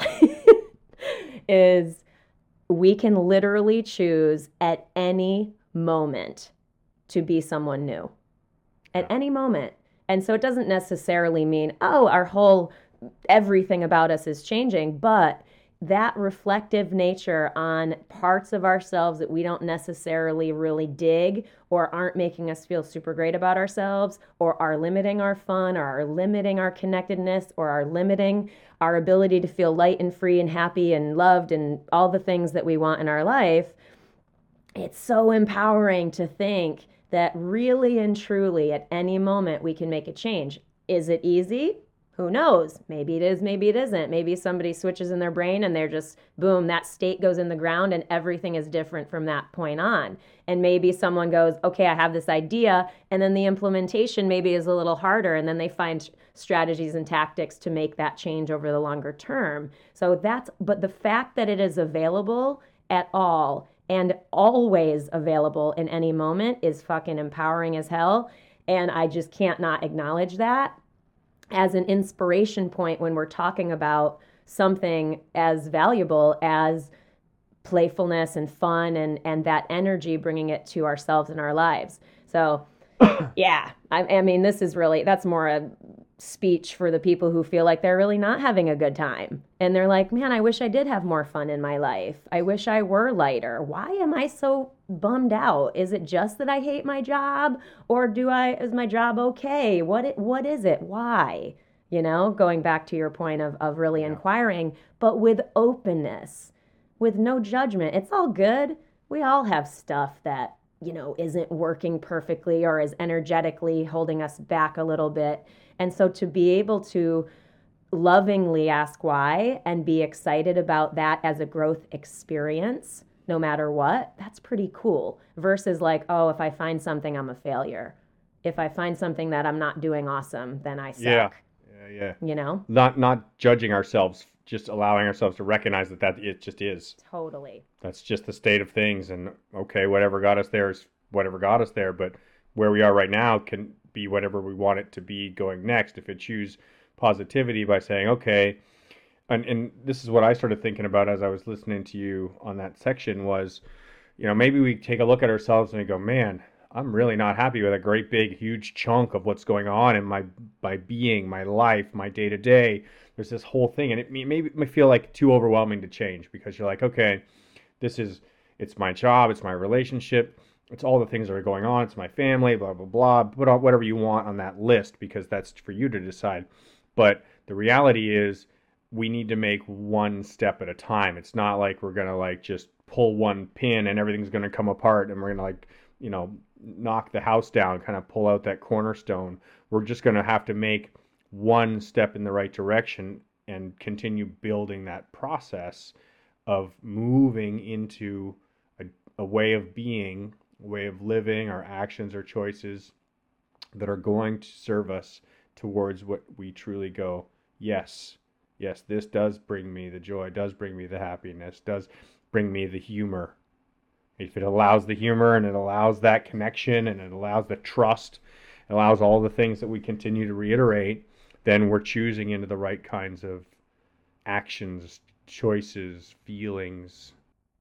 is we can literally choose at any moment to be someone new. At yeah. any moment. And so it doesn't necessarily mean, oh, our whole, everything about us is changing, but that reflective nature on parts of ourselves that we don't necessarily really dig or aren't making us feel super great about ourselves, or are limiting our fun, or are limiting our connectedness, or are limiting our ability to feel light and free and happy and loved and all the things that we want in our life, it's so empowering to think that really and truly at any moment we can make a change. Is it easy? Who knows? Maybe it is, maybe it isn't. Maybe somebody switches in their brain and they're just, boom, that state goes in the ground and everything is different from that point on. And maybe someone goes, okay, I have this idea, and then the implementation maybe is a little harder, and then they find strategies and tactics to make that change over the longer term. So that's, but the fact that it is available at all and always available in any moment is fucking empowering as hell. And I just can't not acknowledge that as an inspiration point when we're talking about something as valuable as playfulness and fun and, and that energy, bringing it to ourselves and our lives. So, yeah, I, I mean, this is really, that's more a speech for the people who feel like they're really not having a good time. And they're like, man, I wish I did have more fun in my life. I wish I were lighter. Why am I so bummed out? Is it just that I hate my job, or do I, is my job okay? What, it, what is it? Why? You know, going back to your point of, of really Yeah. inquiring, but with openness, with no judgment. It's all good. We all have stuff that, you know, isn't working perfectly or is energetically holding us back a little bit. And so to be able to lovingly ask why and be excited about that as a growth experience, no matter what, that's pretty cool. Versus like, oh, if I find something, I'm a failure. If I find something that I'm not doing awesome, then I suck. Yeah. Yeah. Yeah. You know? Not not judging ourselves, just allowing ourselves to recognize that that it just is. Totally. That's just the state of things, and okay, whatever got us there is whatever got us there, but where we are right now can be whatever we want it to be going next. If it choose positivity by saying, okay, and, and this is what I started thinking about as I was listening to you on that section was, you know, maybe we take a look at ourselves and we go, man, I'm really not happy with a great big huge chunk of what's going on in my my being, my life, my day to day. There's this whole thing, and it maybe may feel like too overwhelming to change because you're like, okay, this is, it's my job, it's my relationship, it's all the things that are going on, it's my family, blah blah blah. Put on whatever you want on that list because that's for you to decide. But the reality is, we need to make one step at a time. It's not like we're gonna like just pull one pin and everything's gonna come apart and we're gonna like, you know, knock the house down, kind of pull out that cornerstone. We're just going to have to make one step in the right direction and continue building that process of moving into a, a way of being, a way of living, our actions or choices that are going to serve us towards what we truly go, yes, yes, this does bring me the joy, does bring me the happiness, does bring me the humor. If it allows the humor and it allows that connection and it allows the trust, it allows all the things that we continue to reiterate, then we're choosing into the right kinds of actions, choices, feelings,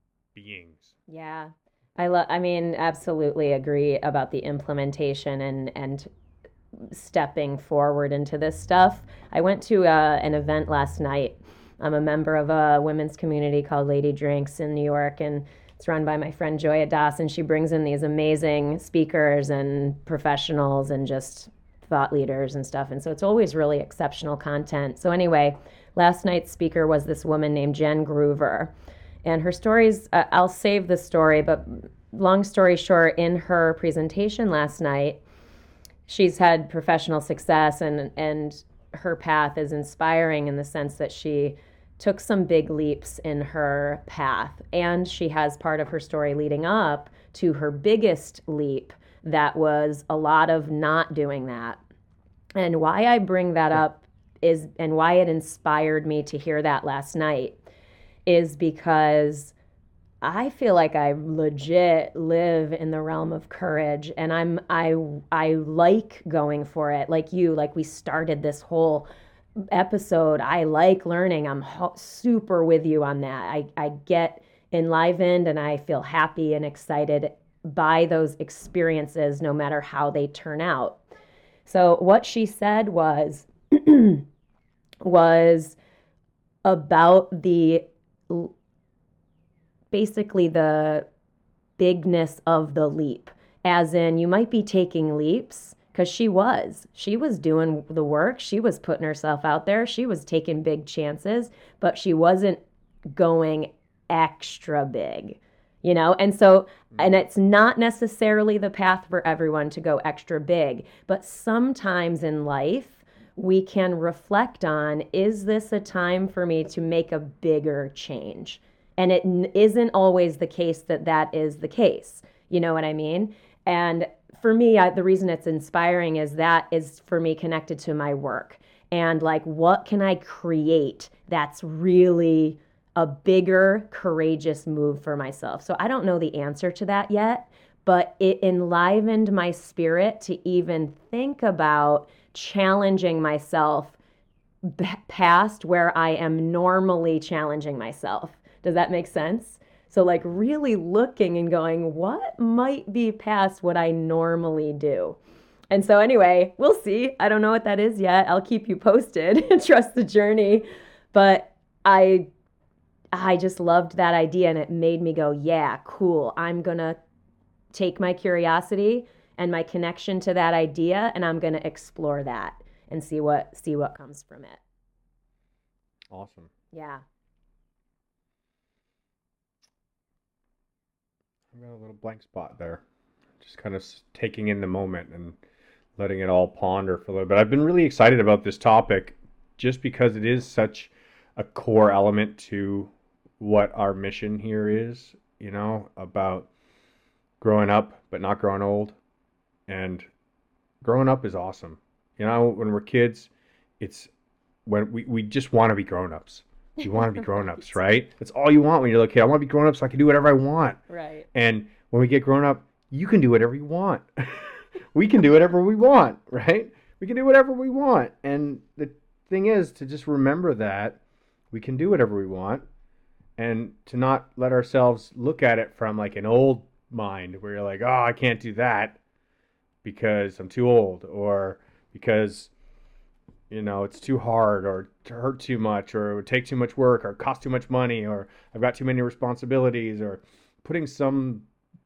beings. Yeah. I love, I mean, absolutely agree about the implementation and, and stepping forward into this stuff. I went to uh, an event last night. I'm a member of a women's community called Lady Drinks in New York, and it's run by my friend Joya Das, and she brings in these amazing speakers and professionals and just thought leaders and stuff. And so it's always really exceptional content. So anyway, last night's speaker was this woman named Jen Groover. And her stories, uh, I'll save the story, but long story short, in her presentation last night, she's had professional success, and, and her path is inspiring in the sense that she took some big leaps in her path. And she has part of her story leading up to her biggest leap that was a lot of not doing that. And why I bring that up is, and why it inspired me to hear that last night, is because I feel like I legit live in the realm of courage, and I'm I I like going for it. Like you, like we started this whole episode. I like learning. I'm ho- super with you on that. I I get enlivened and I feel happy and excited by those experiences, no matter how they turn out. So what she said was was about the basically the bigness of the leap, as in you might be taking leaps, because she was she was doing the work, she was putting herself out there, she was taking big chances, but she wasn't going extra big. you know? And so, and Mm. it's not necessarily the path for everyone to go extra big, but sometimes in life, we can reflect on, is this a time for me to make a bigger change? And it n- isn't always the case that that is the case. You know what I mean? And for me, I, the reason it's inspiring is that is for me connected to my work. And like, what can I create that's really a bigger, courageous move for myself? So I don't know the answer to that yet, but it enlivened my spirit to even think about challenging myself b- past where I am normally challenging myself. Does that make sense? So, like, really looking and going, what might be past what I normally do? And so, anyway, we'll see. I don't know what that is yet. I'll keep you posted. Trust the journey. But I I just loved that idea and it made me go, yeah, cool. I'm going to take my curiosity and my connection to that idea and I'm going to explore that and see what see what comes from it. Awesome. Yeah. I've got a little blank spot there. Just kind of taking in the moment and letting it all ponder for a little bit. I've been really excited about this topic just because it is such a core element to what our mission here is, you know, about growing up but not growing old. And growing up is awesome. You know, when we're kids, it's when we, we just want to be grown-ups. You want to be grown-ups, Right. right? That's all you want when you're a kid. I want to be grown up so I can do whatever I want. Right. And when we get grown up, you can do whatever you want. We can do whatever we want, right? We can do whatever we want. And the thing is to just remember that we can do whatever we want and to not let ourselves look at it from like an old mind where you're like, oh, I can't do that because I'm too old or because you know it's too hard or to hurt too much or it would take too much work or cost too much money or I've got too many responsibilities or putting some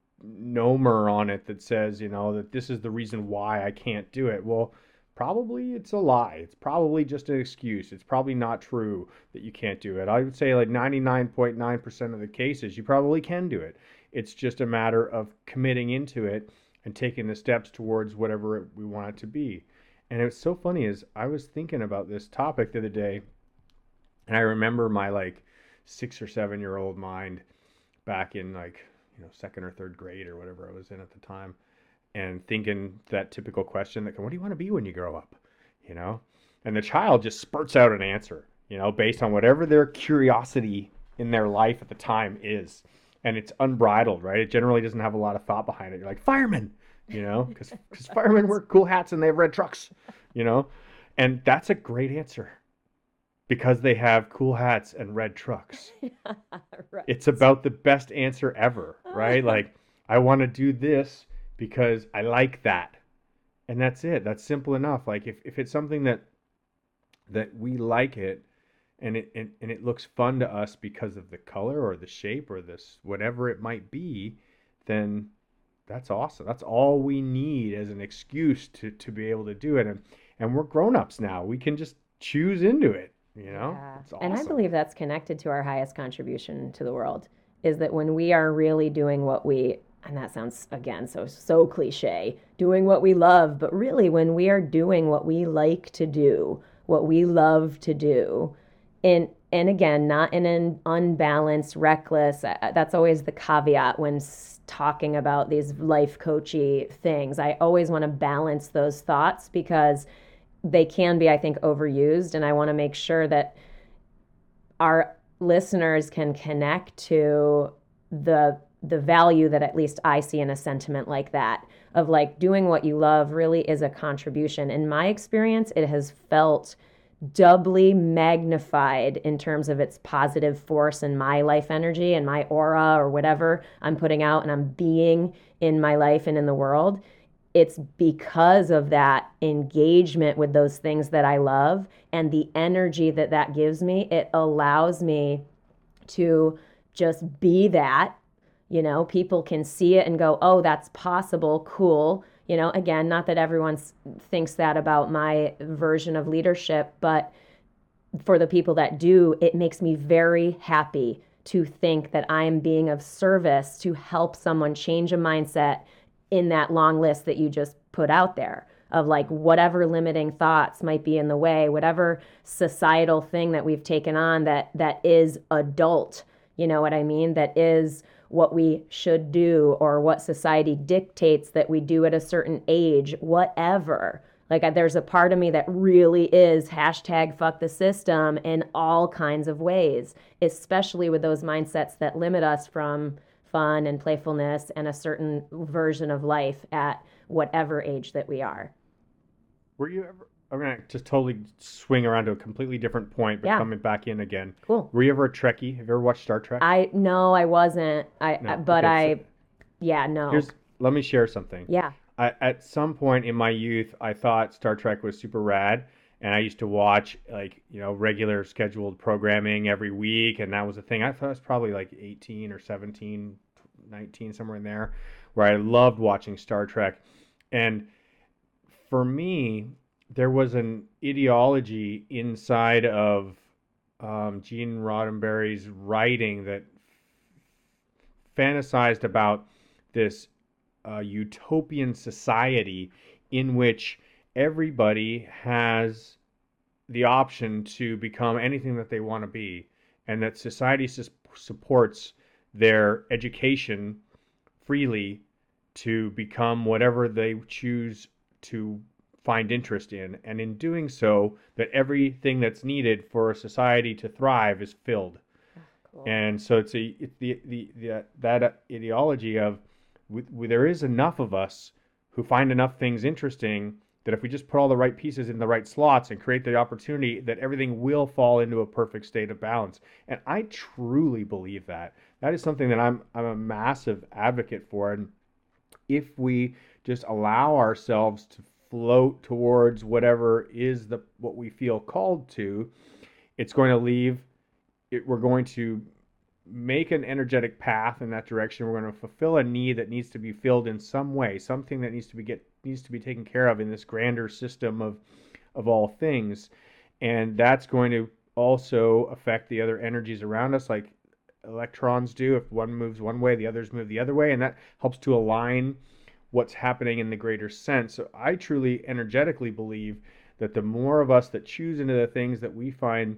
nomer on it that says, you know, that this is the reason why I can't do it. Well, probably it's a lie. It's probably just an excuse. It's probably not true that you can't do it. I would say like ninety-nine point nine percent of the cases you probably can do it. It's just a matter of committing into it and taking the steps towards whatever we want it to be. And it's so funny is I was thinking about this topic the other day and I remember my like six or seven year old mind back in like you know second or third grade or whatever I was in at the time, and thinking that typical question that what do you want to be when you grow up, you know, and the child just spurts out an answer, you know, based on whatever their curiosity in their life at the time is, and it's unbridled, right? It generally doesn't have a lot of thought behind it. You're like firemen, you know, because because firemen wear cool hats and they have red trucks, you know, and that's a great answer because they have cool hats and red trucks. Right. It's about the best answer ever, right? Like, I want to do this because I like that. And that's it. That's simple enough. Like if, if it's something that that we like it and it and, and it looks fun to us because of the color or the shape or this whatever it might be, then that's awesome. That's all we need as an excuse to, to be able to do it. And and we're grown-ups now. We can just choose into it, you know? Yeah. It's And I awesome. believe that's connected to our highest contribution to the world is that when we are really doing what we, and that sounds again so, so cliche, doing what we love, but really when we are doing what we like to do, what we love to do, and, and again, not in an unbalanced, reckless, uh, that's always the caveat when talking about these life coachy things. I always want to balance those thoughts because they can be, I think, overused. And I want to make sure that our listeners can connect to the the value that at least I see in a sentiment like that of like doing what you love really is a contribution. In my experience, it has felt doubly magnified in terms of its positive force in my life energy and my aura or whatever I'm putting out and I'm being in my life and in the world. It's because of that engagement with those things that I love and the energy that that gives me. It allows me to just be that. You know, people can see it and go, oh, that's possible. Cool. You know, again, not that everyone thinks that about my version of leadership, but for the people that do, it makes me very happy to think that I am being of service to help someone change a mindset in that long list that you just put out there of like whatever limiting thoughts might be in the way, whatever societal thing that we've taken on that that is adult, you know what I mean? That is what we should do or what society dictates that we do at a certain age, whatever. Like there's a part of me that really is hashtag fuck the system in all kinds of ways, especially with those mindsets that limit us from fun and playfulness and a certain version of life at whatever age that we are. Were you ever? I'm gonna just totally swing around to a completely different point, but Yeah. coming back in again. Cool. Were you ever a Trekkie? Have you ever watched Star Trek? I no, I wasn't. I No. but Okay, I so yeah, no. here's let me share something. Yeah. I, at some point in my youth, I thought Star Trek was super rad, and I used to watch like you know regular scheduled programming every week, and that was a thing. I thought I was probably like eighteen or seventeen, nineteen, somewhere in there, where I loved watching Star Trek, and for me, there was an ideology inside of um, Gene Roddenberry's writing that fantasized about this uh, utopian society in which everybody has the option to become anything that they want to be, and that society sus- supports their education freely to become whatever they choose to find interest in, and in doing so, that everything that's needed for a society to thrive is filled. Cool. And so it's a it's the, the the that ideology of we, we, there is enough of us who find enough things interesting that if we just put all the right pieces in the right slots and create the opportunity, that everything will fall into a perfect state of balance. And I truly believe that. That is something that I'm I'm a massive advocate for. And if we just allow ourselves to float towards whatever is the what we feel called to, it's going to leave it, we're going to make an energetic path in that direction. We're going to fulfill a need that needs to be filled in some way, something that needs to be get needs to be taken care of in this grander system of of all things. And that's going to also affect the other energies around us, like electrons do. If one moves one way, the others move the other way, and that helps to align what's happening in the greater sense. So I truly energetically believe that the more of us that choose into the things that we find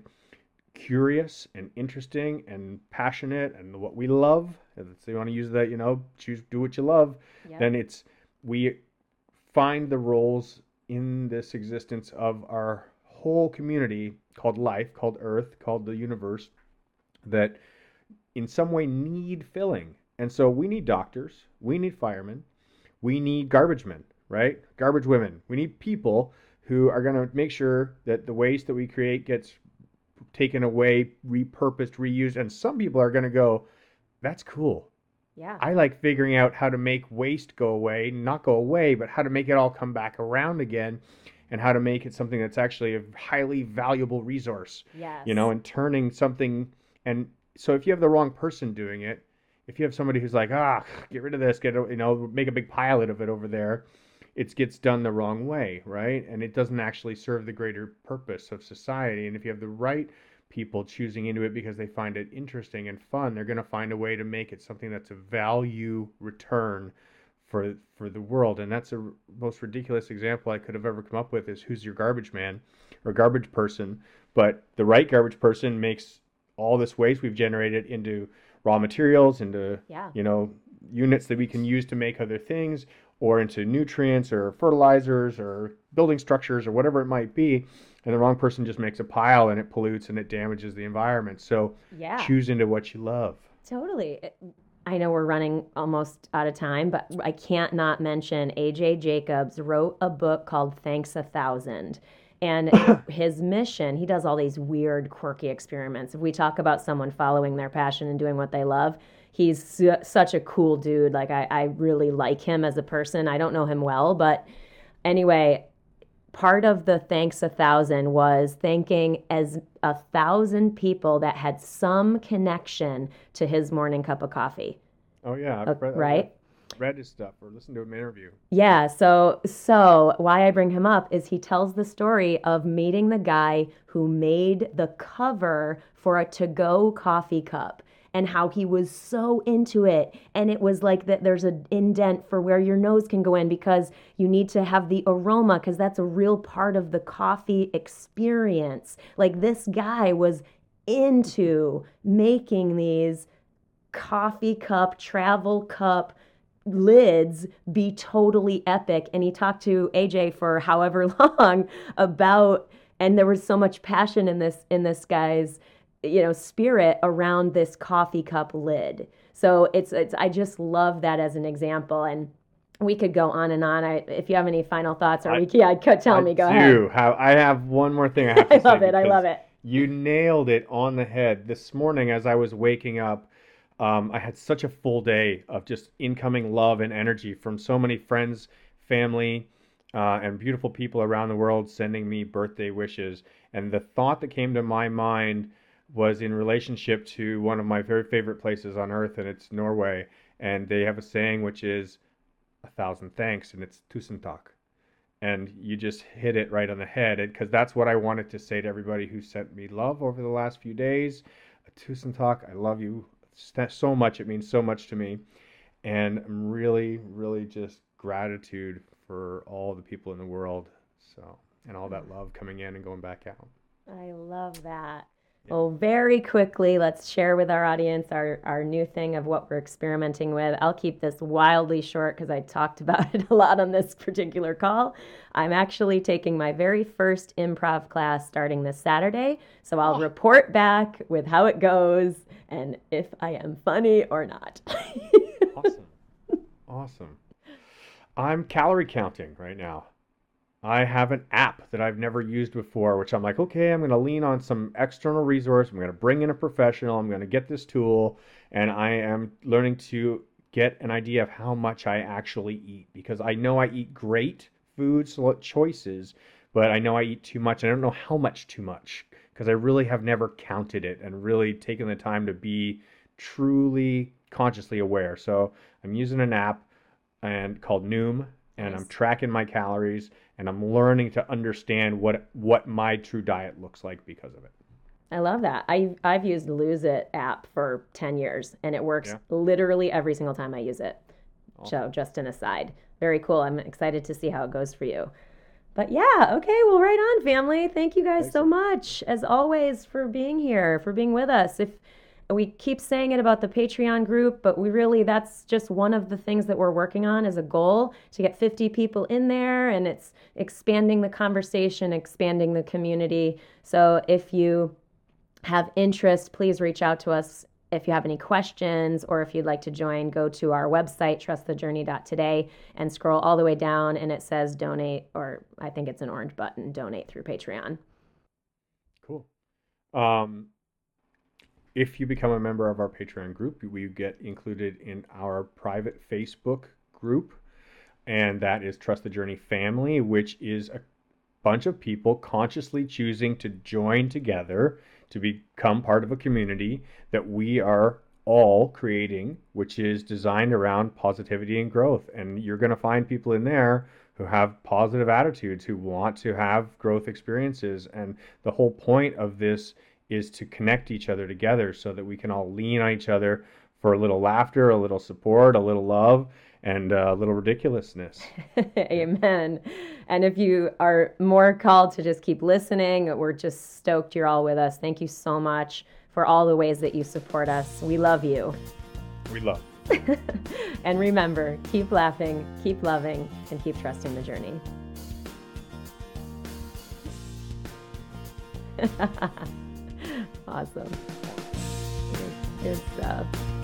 curious and interesting and passionate and what we love, if you want to use that, you know, choose, do what you love, yep. Then it's, we find the roles in this existence of our whole community called life, called Earth, called the universe, that in some way need filling. And so we need doctors, we need firemen, we need garbage men, right? Garbage women. We need people who are going to make sure that the waste that we create gets taken away, repurposed, reused. And some people are going to go, that's cool. Yeah. I like figuring out how to make waste go away, not go away, but how to make it all come back around again, and how to make it something that's actually a highly valuable resource. Yes. You know, and turning something. And so if you have the wrong person doing it, if you have somebody who's like, ah, get rid of this, get, you know, make a big pile out of it over there, it gets done the wrong way, right? And it doesn't actually serve the greater purpose of society. And if you have the right people choosing into it because they find it interesting and fun, they're going to find a way to make it something that's a value return for for the world. And that's a most ridiculous example I could have ever come up with is who's your garbage man or garbage person. But the right garbage person makes all this waste we've generated into raw materials, into, yeah. you know, units that we can use to make other things, or into nutrients or fertilizers or building structures or whatever it might be. And the wrong person just makes a pile and it pollutes and it damages the environment. So yeah. choose into what you love. Totally. I know we're running almost out of time, but I can't not mention A J Jacobs wrote a book called Thanks a Thousand. And his mission, he does all these weird, quirky experiments. If we talk about someone following their passion and doing what they love, he's su- such a cool dude. Like, I, I really like him as a person. I don't know him well, but anyway, part of the Thanks a Thousand was thanking as a thousand people that had some connection to his morning cup of coffee. Oh, yeah. I've uh, read, right? I've read his stuff or listened to him interview. Yeah. So, so why I bring him up is he tells the story of meeting the guy who made the cover for a to-go coffee cup. and how he was so into it. And it was like that there's an indent for where your nose can go in because you need to have the aroma, because that's a real part of the coffee experience. Like, this guy was into making these coffee cup, travel cup lids be totally epic. And he talked to A J for however long about, and there was so much passion in this in this guy's, you know, spirit around this coffee cup lid. So it's it's I just love that as an example. And we could go on and on. I, if you have any final thoughts, or I, we yeah, could tell I me. Go do ahead. Have, I have one more thing I have to I say. love it. I love it. You nailed it on the head. This morning, as I was waking up, um, I had such a full day of just incoming love and energy from so many friends, family, uh, and beautiful people around the world sending me birthday wishes. And the thought that came to my mind was in relationship to one of my very favorite places on earth, and it's Norway. And they have a saying which is a thousand thanks, and it's tusen takk. And you just hit it right on the head, because that's what I wanted to say to everybody who sent me love over the last few days. Tusen takk, I love you so much. It means so much to me. And I'm really, really just gratitude for all the people in the world. So, and all that love coming in and going back out. I love that. Well, very quickly, let's share with our audience our, our new thing of what we're experimenting with. I'll keep this wildly short because I talked about it a lot on this particular call. I'm actually taking my very first improv class starting this Saturday. So I'll oh. report back with how it goes and if I am funny or not. Awesome. Awesome. I'm calorie counting right now. I have an app that I've never used before, which I'm like, okay, I'm going to lean on some external resource. I'm going to bring in a professional. I'm going to get this tool, and I am learning to get an idea of how much I actually eat, because I know I eat great food choices, but I know I eat too much. I don't know how much too much, because I really have never counted it and really taken the time to be truly consciously aware. So I'm using an app and called Noom, and nice. I'm tracking my calories, and I'm learning to understand what what my true diet looks like because of it. I love that. I, I've used Lose It app for ten years, and it works yeah. literally every single time I use it. Awesome. So just an aside. Very cool. I'm excited to see how it goes for you. But yeah, okay, well, right on, family. Thank you guys Thanks. so much, as always, for being here, for being with us. If we keep saying it about the Patreon group, but we really, that's just one of the things that we're working on as a goal, to get fifty people in there, and it's expanding the conversation, expanding the community. So if you have interest, please reach out to us. If you have any questions, or if you'd like to join, go to our website, trust the journey dot today, and scroll all the way down, and it says donate, or I think it's an orange button, donate through Patreon. Cool. Um, If you become a member of our Patreon group, we get included in our private Facebook group, and that is Trust the Journey Family, which is a bunch of people consciously choosing to join together to become part of a community that we are all creating, which is designed around positivity and growth. And you're going to find people in there who have positive attitudes, who want to have growth experiences. And the whole point of this is to connect each other together so that we can all lean on each other for a little laughter, a little support, a little love, and a little ridiculousness. Amen. And if you are more called to just keep listening, we're just stoked you're all with us. Thank you so much for all the ways that you support us. We love you. We love. And remember, keep laughing, keep loving, and keep trusting the journey. Awesome. Good stuff.